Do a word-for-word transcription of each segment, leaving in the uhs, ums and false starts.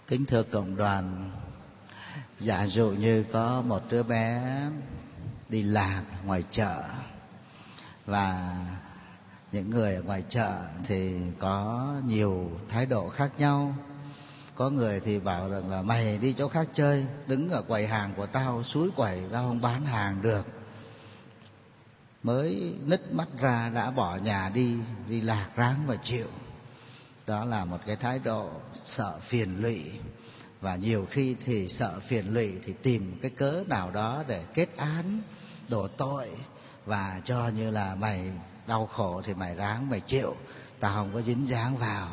Kính thưa cộng đoàn, giả dụ như có một đứa bé đi lạc ngoài chợ, và những người ở ngoài chợ thì có nhiều thái độ khác nhau. Có người thì bảo rằng là mày đi chỗ khác chơi, đứng ở quầy hàng của tao, suối quầy tao không bán hàng được. Mới nứt mắt ra đã bỏ nhà đi, đi lạc ráng mà chịu. Đó là một cái thái độ sợ phiền lụy. Và nhiều khi thì sợ phiền lụy thì tìm cái cớ nào đó để kết án, đổ tội, và cho như là mày đau khổ thì mày ráng mày chịu, tao không có dính dáng vào.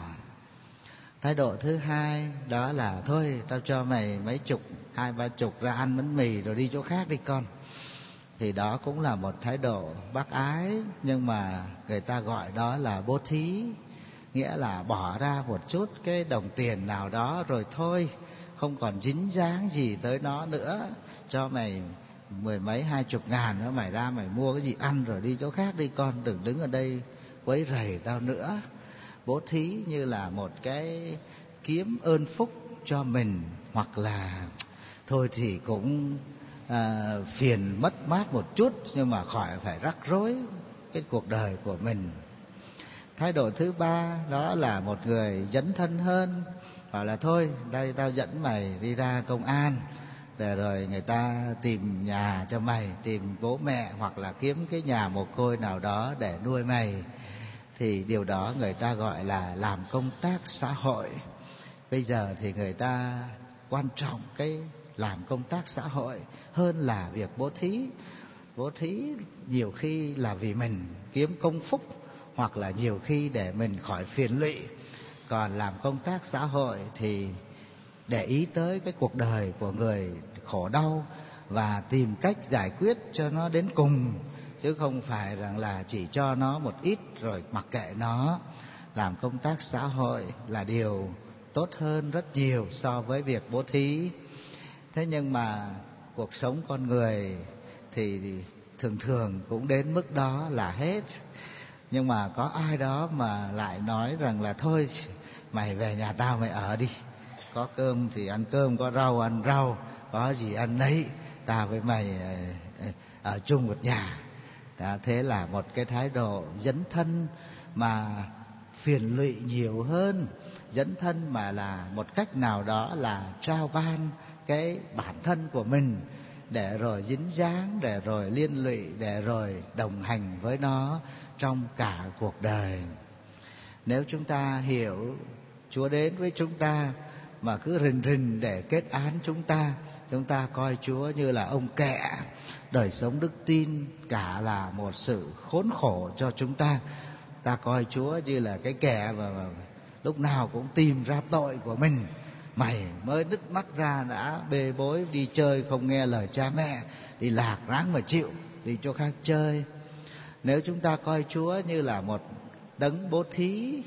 Thái độ thứ hai đó là thôi tao cho mày mấy chục, hai ba chục ra ăn bánh mì rồi đi chỗ khác đi con. Thì đó cũng là một thái độ bác ái, nhưng mà người ta gọi đó là bố thí, nghĩa là bỏ ra một chút cái đồng tiền nào đó rồi thôi, không còn dính dáng gì tới nó nữa. Cho mày mười mấy hai chục ngàn nữa, mày ra mày mua cái gì ăn rồi đi chỗ khác đi con, đừng đứng ở đây quấy rầy tao nữa. Bố thí như là một cái kiếm ơn phúc cho mình, hoặc là thôi thì cũng à, phiền mất mát một chút, nhưng mà khỏi phải rắc rối cái cuộc đời của mình. Thái độ thứ ba đó là một người dấn thân hơn, bảo là thôi đây tao dẫn mày đi ra công an, để rồi người ta tìm nhà cho mày, tìm bố mẹ, hoặc là kiếm cái nhà mồ côi nào đó để nuôi mày. Thì điều đó người ta gọi là làm công tác xã hội. Bây giờ thì người ta quan trọng cái làm công tác xã hội hơn là việc bố thí. Bố thí nhiều khi là vì mình kiếm công phúc, hoặc là nhiều khi để mình khỏi phiền lụy. Còn làm công tác xã hội thì để ý tới cái cuộc đời của người khổ đau và tìm cách giải quyết cho nó đến cùng, chứ không phải rằng là chỉ cho nó một ít rồi mặc kệ nó. Làm công tác xã hội là điều tốt hơn rất nhiều so với việc bố thí. Thế nhưng mà cuộc sống con người thì thường thường cũng đến mức đó là hết. Nhưng mà có ai đó mà lại nói rằng là thôi mày về nhà tao mày ở đi, có cơm thì ăn cơm, có rau ăn rau, có gì ăn nấy, tao với mày ở chung một nhà. Đó, thế là một cái thái độ dấn thân mà phiền lụy nhiều hơn. Dấn thân mà là một cách nào đó là trao ban cái bản thân của mình, để rồi dính dáng, để rồi liên lụy, để rồi đồng hành với nó trong cả cuộc đời. Nếu chúng ta hiểu Chúa đến với chúng ta mà cứ rình rình để kết án chúng ta, chúng ta coi Chúa như là ông kẹ. Đời sống đức tin cả là một sự khốn khổ cho chúng ta. Ta coi Chúa như là cái kẻ mà, mà lúc nào cũng tìm ra tội của mình. Mày mới đứt mắt ra đã bê bối đi chơi, không nghe lời cha mẹ, đi lạc ráng mà chịu, đi chỗ khác chơi. Nếu chúng ta coi Chúa như là một đấng bố thí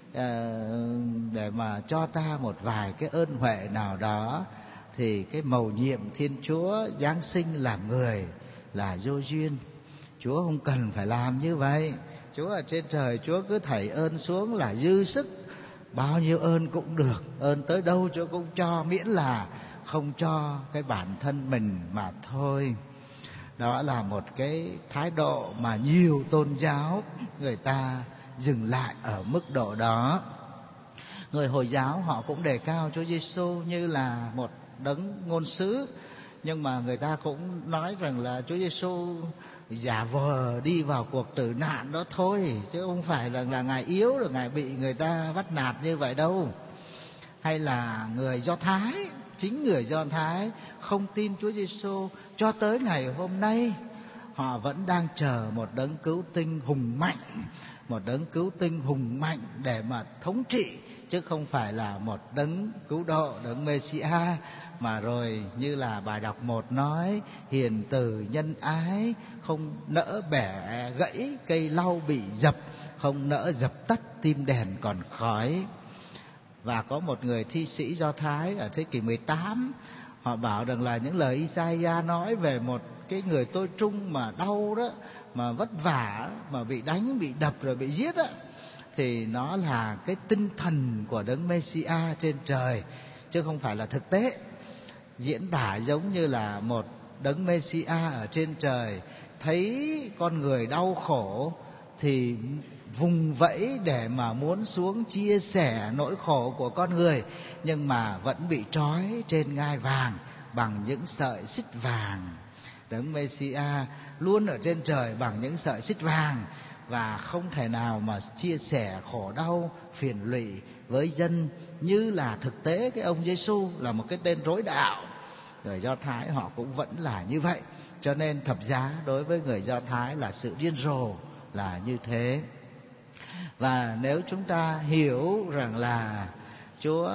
để mà cho ta một vài cái ơn huệ nào đó, thì cái mầu nhiệm Thiên Chúa giáng sinh làm người là vô duyên. Chúa không cần phải làm như vậy. Chúa ở trên trời, Chúa cứ thảy ơn xuống là dư sức, bao nhiêu ơn cũng được, ơn tới đâu Chúa cũng cho, miễn là không cho cái bản thân mình mà thôi. Đó là một cái thái độ mà nhiều tôn giáo người ta dừng lại ở mức độ đó. Người Hồi giáo họ cũng đề cao Chúa Giêsu như là một đấng ngôn sứ, nhưng mà người ta cũng nói rằng là Chúa Giêsu giả vờ đi vào cuộc tử nạn đó thôi, chứ không phải là, là Ngài yếu rồi Ngài bị người ta bắt nạt như vậy đâu. Hay là người Do Thái, chính người Do Thái không tin Chúa Giêsu cho tới ngày hôm nay, họ vẫn đang chờ một đấng cứu tinh hùng mạnh, một đấng cứu tinh hùng mạnh để mà thống trị, chứ không phải là một đấng cứu độ, đấng Mê-si-a. Mà rồi như là bài đọc một nói, hiền từ nhân ái, không nỡ bẻ gãy cây lau bị dập, không nỡ dập tắt tim đèn còn khói. Và có một người thi sĩ Do Thái ở thế kỷ mười tám, họ bảo rằng là những lời Isaiah nói về một cái người tôi trung mà đau đó, mà vất vả, mà bị đánh, bị đập rồi bị giết á, thì nó là cái tinh thần của đấng Mê-si-a trên trời. chứ không phải là thực tế. Diễn tả giống như là một đấng Messiah ở trên trời thấy con người đau khổ thì vùng vẫy để mà muốn xuống chia sẻ nỗi khổ của con người, nhưng mà vẫn bị trói trên ngai vàng bằng những sợi xích vàng. Đấng Messiah luôn ở trên trời bằng những sợi xích vàng, và không thể nào mà chia sẻ khổ đau phiền lụy với dân như là thực tế cái ông Giêsu là một cái tên rối đạo. Người Do Thái họ cũng vẫn là như vậy, cho nên thập giá đối với người Do Thái là sự điên rồ là như thế. Và nếu chúng ta hiểu rằng là Chúa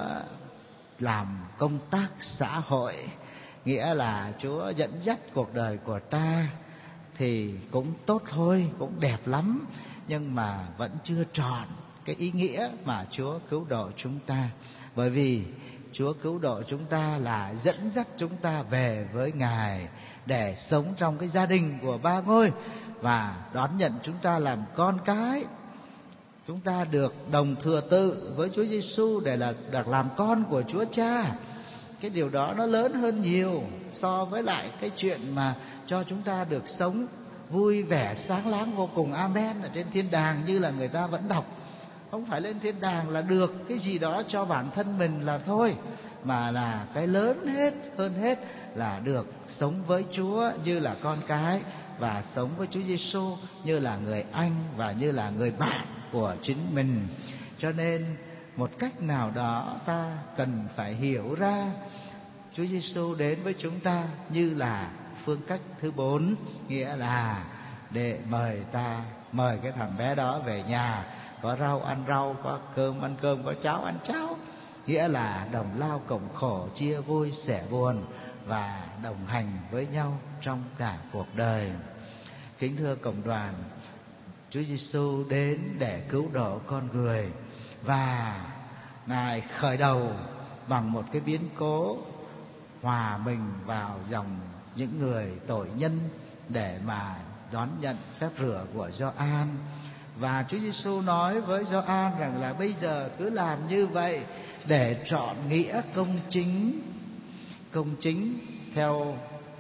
làm công tác xã hội, nghĩa là Chúa dẫn dắt cuộc đời của ta, thì cũng tốt thôi, cũng đẹp lắm, nhưng mà vẫn chưa tròn cái ý nghĩa mà Chúa cứu độ chúng ta. Bởi vì Chúa cứu độ chúng ta là dẫn dắt chúng ta về với Ngài để sống trong cái gia đình của ba ngôi và đón nhận chúng ta làm con cái. Chúng ta được đồng thừa tự với Chúa Giêsu để là được làm con của Chúa Cha. Cái điều đó nó lớn hơn nhiều so với lại cái chuyện mà cho chúng ta được sống vui vẻ sáng láng vô cùng amen ở trên thiên đàng như là người ta vẫn đọc. Không phải lên thiên đàng là được cái gì đó cho bản thân mình là thôi, mà là cái lớn hết, hơn hết là được sống với Chúa như là con cái, và sống với Chúa Giêsu như là người anh và như là người bạn của chính mình. Cho nên một cách nào đó ta cần phải hiểu ra Chúa Giêsu đến với chúng ta như là phương cách thứ bốn, nghĩa là để mời ta, mời cái thằng bé đó về nhà, có rau ăn rau, có cơm ăn cơm, có cháo ăn cháo, nghĩa là đồng lao cộng khổ, chia vui sẻ buồn và đồng hành với nhau trong cả cuộc đời. Kính thưa cộng đoàn, Chúa Giêsu đến để cứu độ con người, và Ngài khởi đầu bằng một cái biến cố hòa mình vào dòng những người tội nhân để mà đón nhận phép rửa của Gioan. Và Chúa Giêsu nói với Gioan rằng là bây giờ cứ làm như vậy để trọn nghĩa công chính. Công chính theo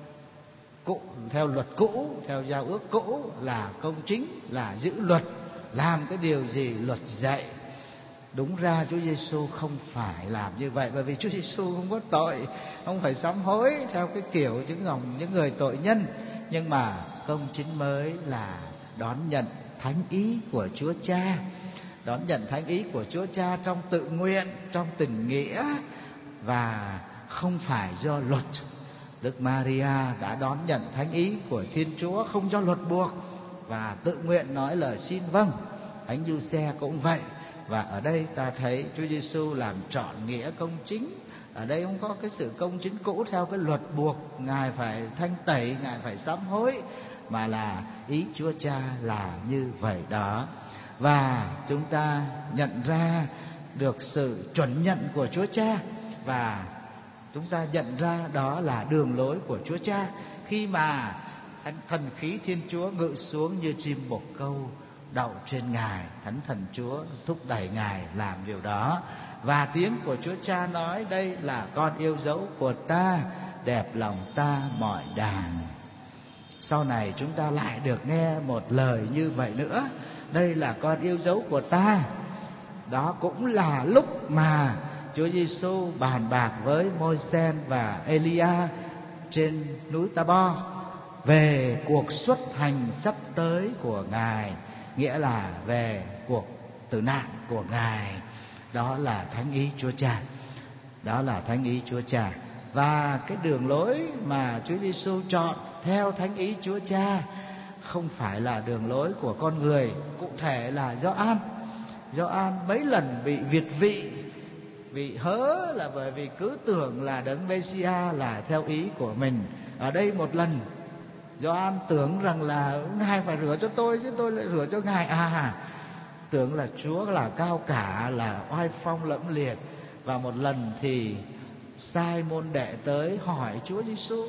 cũ, theo luật cũ, theo giao ước cũ là công chính, là giữ luật, làm cái điều gì luật dạy. Đúng ra Chúa Giêsu không phải làm như vậy, bởi vì Chúa Giêsu không có tội, không phải sám hối theo cái kiểu những dòng những người tội nhân. Nhưng mà công chính mới là đón nhận thánh ý của Chúa Cha, đón nhận thánh ý của Chúa Cha trong tự nguyện, trong tình nghĩa, và không phải do luật. Đức Maria đã đón nhận thánh ý của Thiên Chúa không do luật buộc, và tự nguyện nói lời xin vâng. Thánh Giuse cũng vậy. Và ở đây ta thấy Chúa Giêsu làm trọn nghĩa công chính. Ở đây không có cái sự công chính cũ theo cái luật buộc Ngài phải thanh tẩy, Ngài phải sám hối, mà là ý Chúa Cha là như vậy đó. Và chúng ta nhận ra được sự chuẩn nhận của Chúa Cha, và chúng ta nhận ra đó là đường lối của Chúa Cha. Khi mà thần khí Thiên Chúa ngự xuống như chim bồ câu đậu trên Ngài, Thánh Thần Chúa thúc đẩy Ngài làm điều đó. Và tiếng của Chúa Cha nói: đây là con yêu dấu của ta, đẹp lòng ta mọi đàng. Sau này chúng ta lại được nghe một lời như vậy nữa: đây là con yêu dấu của ta. Đó cũng là lúc mà Chúa Giêsu bàn bạc với Môi-se và Elia trên núi Ta-bo về cuộc xuất hành sắp tới của Ngài, nghĩa là về cuộc tử nạn của Ngài. Đó là thánh ý Chúa Cha, đó là thánh ý Chúa Cha. Và cái đường lối mà Chúa Giêsu chọn theo thánh ý Chúa Cha không phải là đường lối của con người. Cụ thể là Gioan. Gioan mấy lần bị việt vị, bị hớ là bởi vì cứ tưởng là đấng Messiah là theo ý của mình. Ở đây một lần Gioan tưởng rằng là Ngài phải rửa cho tôi chứ tôi lại rửa cho Ngài à. Tưởng là Chúa là cao cả, là oai phong lẫm liệt. Và một lần thì sai môn đệ tới hỏi Chúa Giêsu: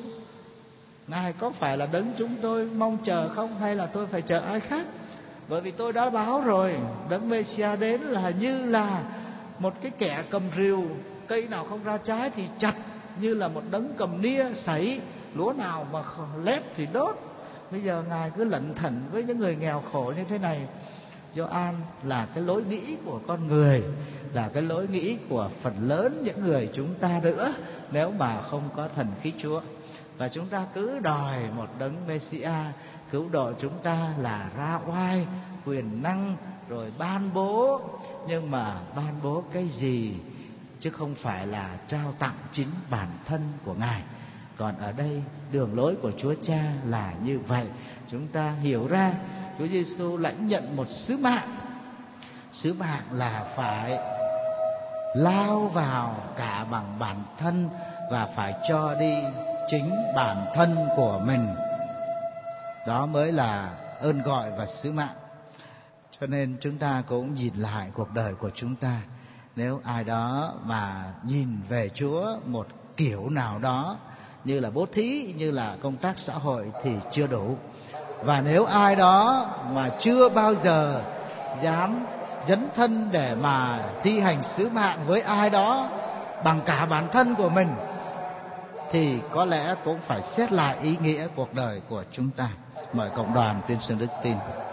Ngài có phải là đấng chúng tôi mong chờ không, hay là tôi phải chờ ai khác? Bởi vì tôi đã báo rồi, đấng Messiah đến là như là một cái kẻ cầm rìu, cây nào không ra trái thì chặt, như là một đấng cầm nia sấy, lúa nào mà lép thì đốt. Bây giờ Ngài cứ lẩn thẩn với những người nghèo khổ như thế này. Gioan là cái lối nghĩ của con người, là cái lối nghĩ của phần lớn những người chúng ta nữa, nếu mà không có thần khí Chúa. Và chúng ta cứ đòi một đấng Messiah cứu độ chúng ta là ra oai, quyền năng, rồi ban bố. Nhưng mà ban bố cái gì, chứ không phải là trao tặng chính bản thân của Ngài. Còn ở đây đường lối của Chúa Cha là như vậy. Chúng ta hiểu ra Chúa Giêsu lãnh nhận một sứ mạng. Sứ mạng là phải lao vào cả bằng bản thân và phải cho đi chính bản thân của mình. Đó mới là ơn gọi và sứ mạng. Cho nên chúng ta cũng nhìn lại cuộc đời của chúng ta. Nếu ai đó mà nhìn về Chúa một kiểu nào đó, như là bố thí, như là công tác xã hội, thì chưa đủ. Và nếu ai đó mà chưa bao giờ dám dấn thân để mà thi hành sứ mạng với ai đó bằng cả bản thân của mình, thì có lẽ cũng phải xét lại ý nghĩa cuộc đời của chúng ta. Mời cộng đoàn tuyên xưng đức tin.